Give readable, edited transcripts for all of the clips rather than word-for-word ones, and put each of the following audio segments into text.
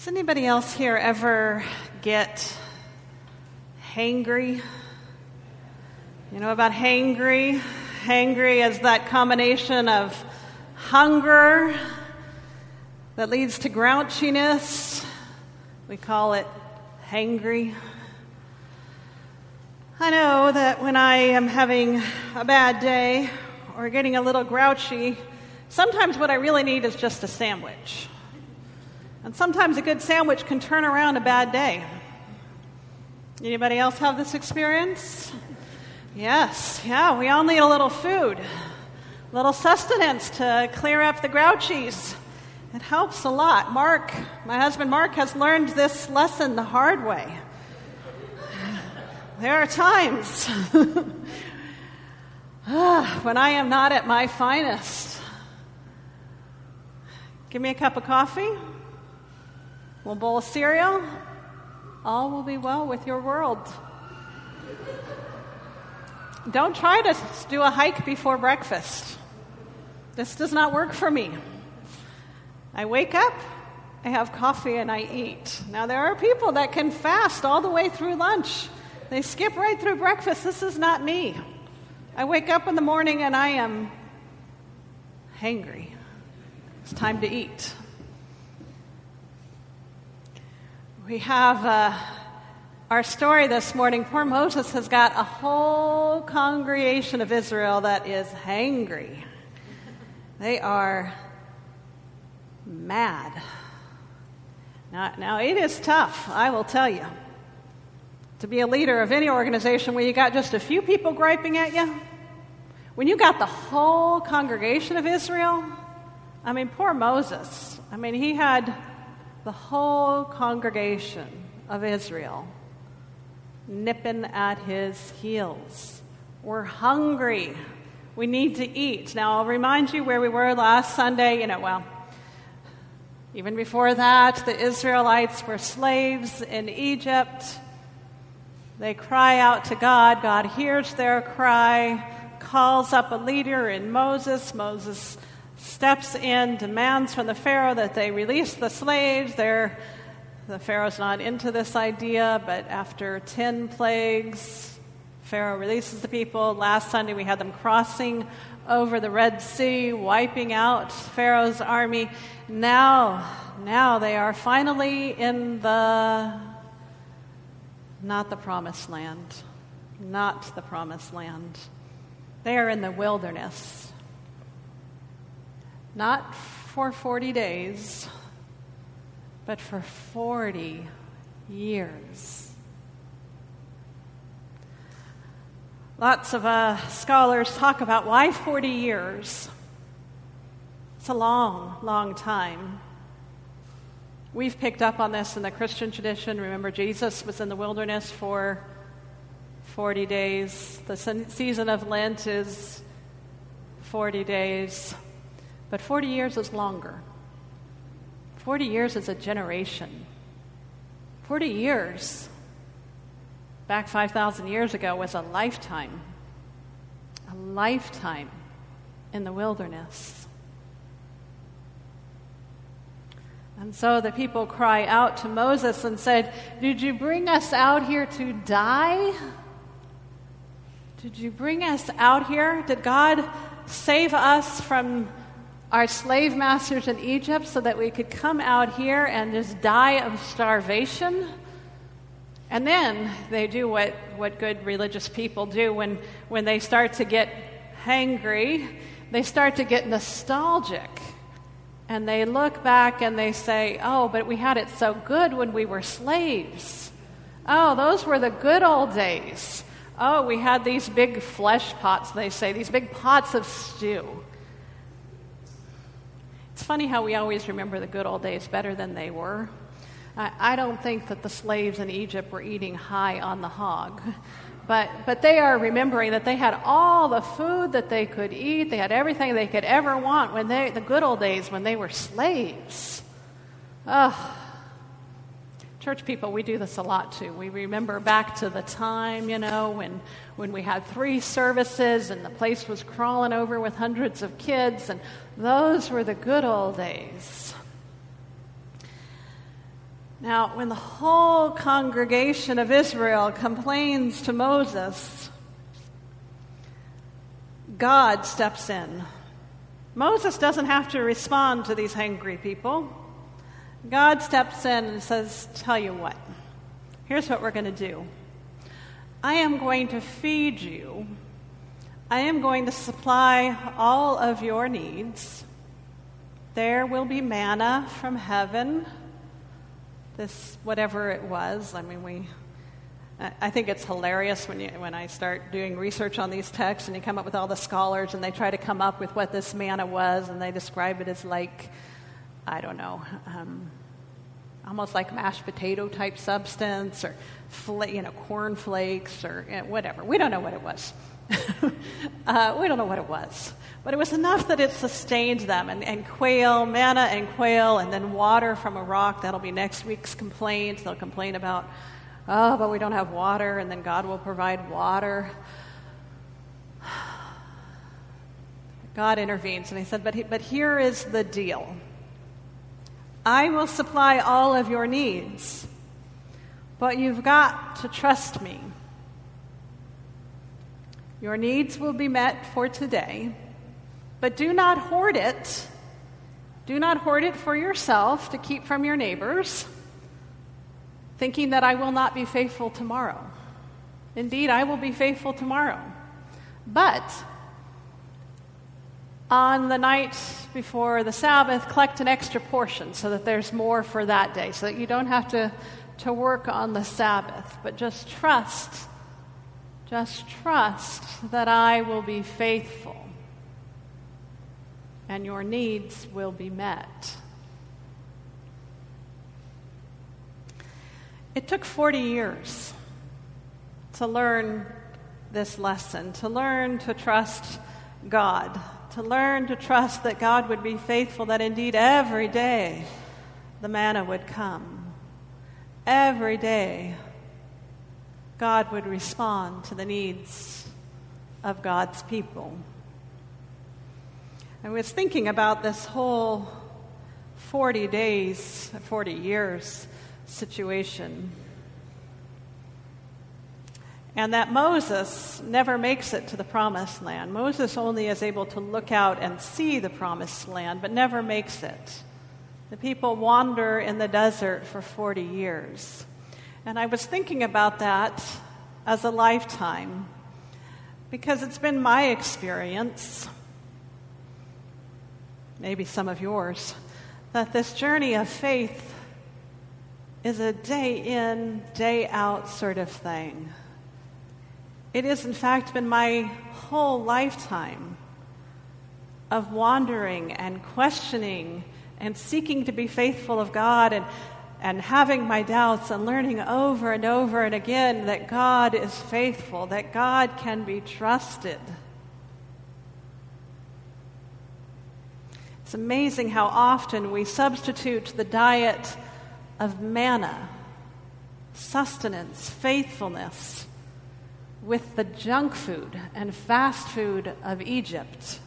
Does anybody else here ever get hangry? You know about hangry? Hangry is that combination of hunger that leads to grouchiness. We call it hangry. I know that when I am having a bad day or getting a little grouchy, sometimes what I really need is just a sandwich. And sometimes a good sandwich can turn around a bad day. Anybody else have this experience? Yes, yeah, we all need a little food, a little sustenance to clear up the grouchies. It helps a lot. Mark, my husband Mark, has learned this lesson the hard way. There are times when I am not at my finest. Give me a cup of coffee, a bowl of cereal, all will be well with your world. Don't try to do a hike before breakfast. This does not work for me. I wake up, I have coffee, and I eat. Now, there are people that can fast all the way through lunch. They skip right through breakfast. This is not me. I wake up in the morning and I am hangry. It's time to eat. We have our story this morning. Poor Moses has got a whole congregation of Israel that is hangry. They are mad. Now, it is tough, I will tell you, to be a leader of any organization where you got just a few people griping at you. When you got the whole congregation of Israel, I mean, poor Moses. I mean, he had the whole congregation of Israel nipping at his heels. We're hungry. We need to eat. Now, I'll remind you where we were last Sunday. Even before that, the Israelites were slaves in Egypt. They cry out to God. God hears their cry, calls up a leader in Moses. Moses steps in, demands from the Pharaoh that they release the slaves. The Pharaoh's not into this idea, but after 10 plagues, Pharaoh releases the people. Last Sunday we had them crossing over the Red Sea, wiping out Pharaoh's army. Now they are finally in not the promised land. Not the promised land. They are in the wilderness. Not for 40 days, but for 40 years. Lots of scholars talk about why 40 years. It's a long, long time. We've picked up on this in the Christian tradition. Remember, Jesus was in the wilderness for 40 days. The season of Lent is 40 days. But 40 years is longer. 40 years is a generation. 40 years, back 5,000 years ago, was a lifetime. A lifetime in the wilderness. And so the people cry out to Moses and said, "Did you bring us out here to die? Did you bring us out here? Did God save us from our slave masters in Egypt so that we could come out here and just die of starvation?" And then they do what good religious people do when they start to get hangry. They start to get nostalgic. And they look back and they say, "Oh, but we had it so good when we were slaves. Oh, those were the good old days. Oh, we had these big flesh pots," they say, "these big pots of stew." It's funny how we always remember the good old days better than they were. I don't think that the slaves in Egypt were eating high on the hog. But they are remembering that they had all the food that they could eat. They had everything they could ever want the good old days when they were slaves. Church people, we do this a lot too. We remember back to the time, when we had 3 services and the place was crawling over with hundreds of kids, and those were the good old days. Now, when the whole congregation of Israel complains to Moses, God steps in. Moses doesn't have to respond to these hangry people. God steps in and says, tell you what, here's what we're going to do. I am going to feed you. I am going to supply all of your needs. There will be manna from heaven. This, whatever it was, I think it's hilarious when I start doing research on these texts and you come up with all the scholars and they try to come up with what this manna was and they describe it as like, I don't know, almost like mashed potato type substance or corn flakes or whatever. We don't know what it was. We don't know what it was. But it was enough that it sustained them. And quail, manna and quail, and then water from a rock. That'll be next week's complaint. They'll complain about, but we don't have water, and then God will provide water. God intervenes, and he said, but here is the deal. I will supply all of your needs, but you've got to trust me. Your needs will be met for today, but do not hoard it. Do not hoard it for yourself to keep from your neighbors, thinking that I will not be faithful tomorrow. Indeed, I will be faithful tomorrow. But on the night before the Sabbath, collect an extra portion so that there's more for that day, so that you don't have to work on the Sabbath, but just trust that I will be faithful and your needs will be met. It took 40 years to learn this lesson, to learn to trust God, to learn to trust that God would be faithful, that indeed every day the manna would come. Every day God would respond to the needs of God's people. I was thinking about this whole 40 days, 40 years situation. And that Moses never makes it to the promised land. Moses only is able to look out and see the promised land, but never makes it. The people wander in the desert for 40 years. And I was thinking about that as a lifetime, because it's been my experience, maybe some of yours, that this journey of faith is a day in, day out sort of thing. It has, in fact, been my whole lifetime of wandering and questioning and seeking to be faithful of God and having my doubts and learning over and over and again that God is faithful, that God can be trusted. It's amazing how often we substitute the diet of manna, sustenance, faithfulness, with the junk food and fast food of Egypt.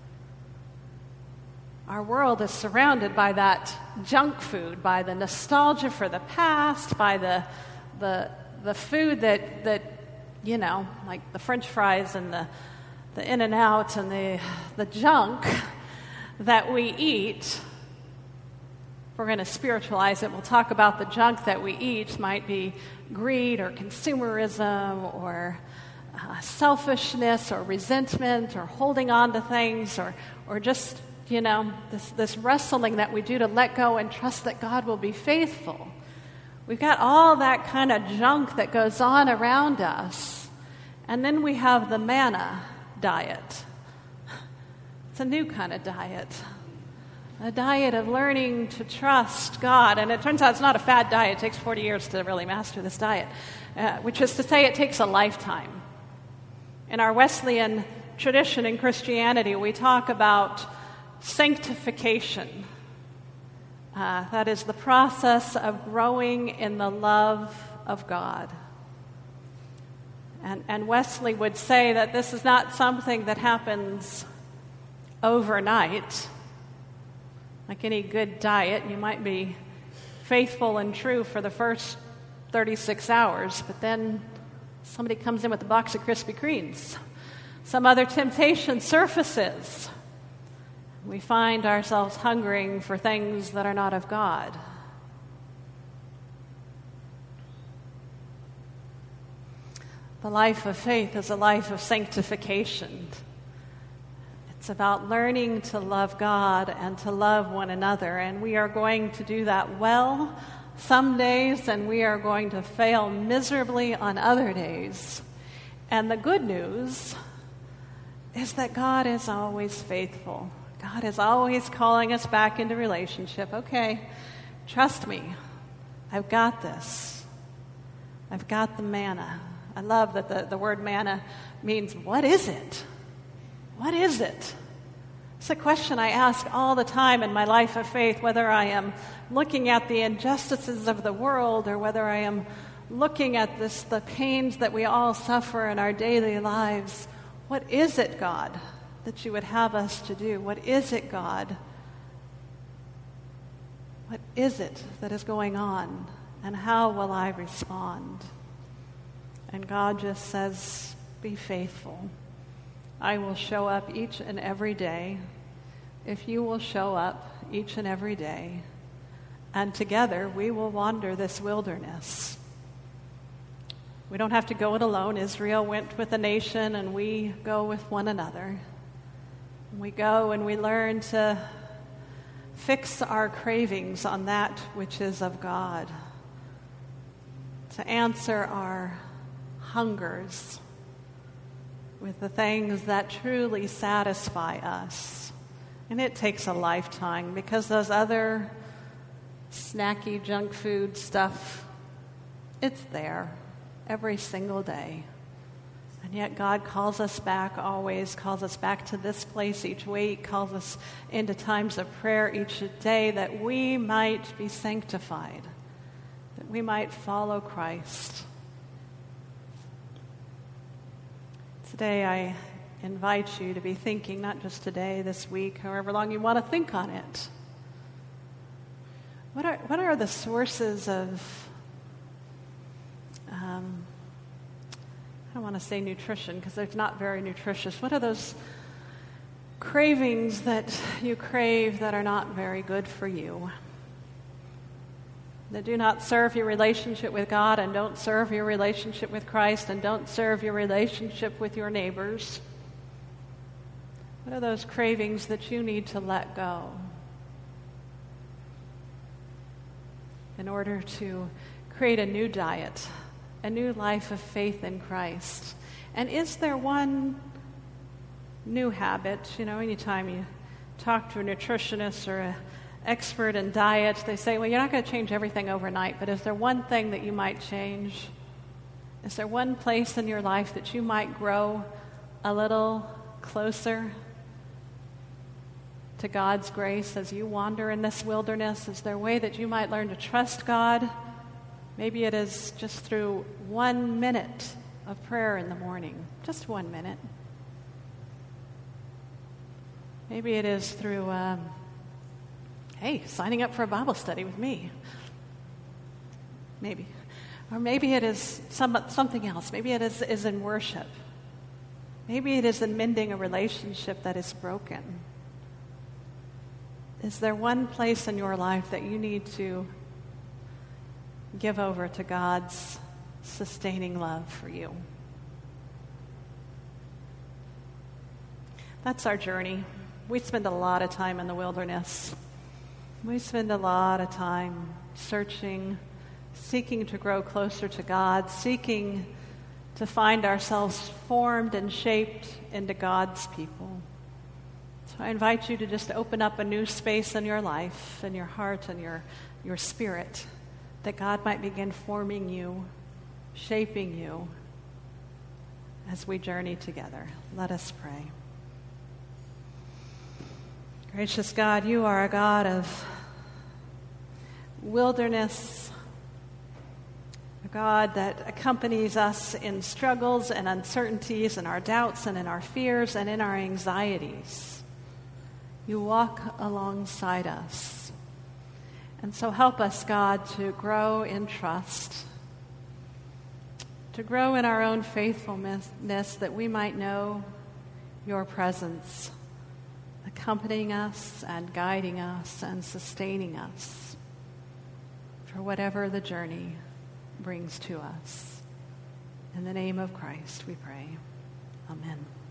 Our world is surrounded by that junk food, by the nostalgia for the past, by the food that like the French fries and the In-N-Out and the junk that we eat. If we're going to spiritualize it, we'll talk about the junk that we eat. Might be greed or consumerism or selfishness or resentment or holding on to things or just this wrestling that we do to let go and trust that God will be faithful. We've got all that kind of junk that goes on around us. And then we have the manna diet. It's a new kind of diet. A diet of learning to trust God. And it turns out it's not a fad diet. It takes 40 years to really master this diet, which is to say it takes a lifetime. In our Wesleyan tradition in Christianity, we talk about sanctification. That is the process of growing in the love of God. And Wesley would say that this is not something that happens overnight. Like any good diet, you might be faithful and true for the first 36 hours, but then somebody comes in with a box of Krispy Kremes. Some other temptation surfaces. We find ourselves hungering for things that are not of God. The life of faith is a life of sanctification. It's about learning to love God and to love one another, and we are going to do that well some days, and we are going to fail miserably on other days. And the good news is that God is always faithful. God is always calling us back into relationship. Okay, trust me. I've got this. I've got the manna. I love that the word manna means, what is it? What is it? It's a question I ask all the time in my life of faith, whether I am looking at the injustices of the world or whether I am looking at the pains that we all suffer in our daily lives. What is it, God, that you would have us to do? What is it, God? What is it that is going on? And how will I respond? And God just says, be faithful. I will show up each and every day if you will show up each and every day. And together we will wander this wilderness. We don't have to go it alone. Israel went with a nation, and we go with one another. We go and we learn to fix our cravings on that which is of God, to answer our hungers with the things that truly satisfy us. And it takes a lifetime, because those other snacky junk food stuff, it's there every single day. And yet God calls us back always, calls us back to this place each week, calls us into times of prayer each day, that we might be sanctified, that we might follow Christ. Today I invite you to be thinking, not just today, this week, however long you want to think on it. What are the sources of, I don't want to say nutrition because it's not very nutritious. What are those cravings that you crave that are not very good for you? That do not serve your relationship with God and don't serve your relationship with Christ and don't serve your relationship with your neighbors? What are those cravings that you need to let go in order to create a new diet, a new life of faith in Christ? And is there one new habit? You know, anytime you talk to a nutritionist or an expert in diet, they say, well, you're not going to change everything overnight, but is there one thing that you might change? Is there one place in your life that you might grow a little closer to God's grace as you wander in this wilderness? Is there a way that you might learn to trust God? Maybe it is just through 1 minute of prayer in the morning, just 1 minute. Maybe it is through, signing up for a Bible study with me. Maybe. Or maybe it is something else. Maybe it is in worship. Maybe it is in mending a relationship that is broken. Is there one place in your life that you need to give over to God's sustaining love for you? That's our journey. We spend a lot of time in the wilderness. We spend a lot of time searching, seeking to grow closer to God, seeking to find ourselves formed and shaped into God's people. So I invite you to just open up a new space in your life, in your heart, and your spirit, that God might begin forming you, shaping you as we journey together. Let us pray. Gracious God, you are a God of wilderness, a God that accompanies us in struggles and uncertainties and our doubts and in our fears and in our anxieties. You walk alongside us. And so help us, God, to grow in trust, to grow in our own faithfulness, that we might know your presence, accompanying us and guiding us and sustaining us for whatever the journey brings to us. In the name of Christ we pray. Amen.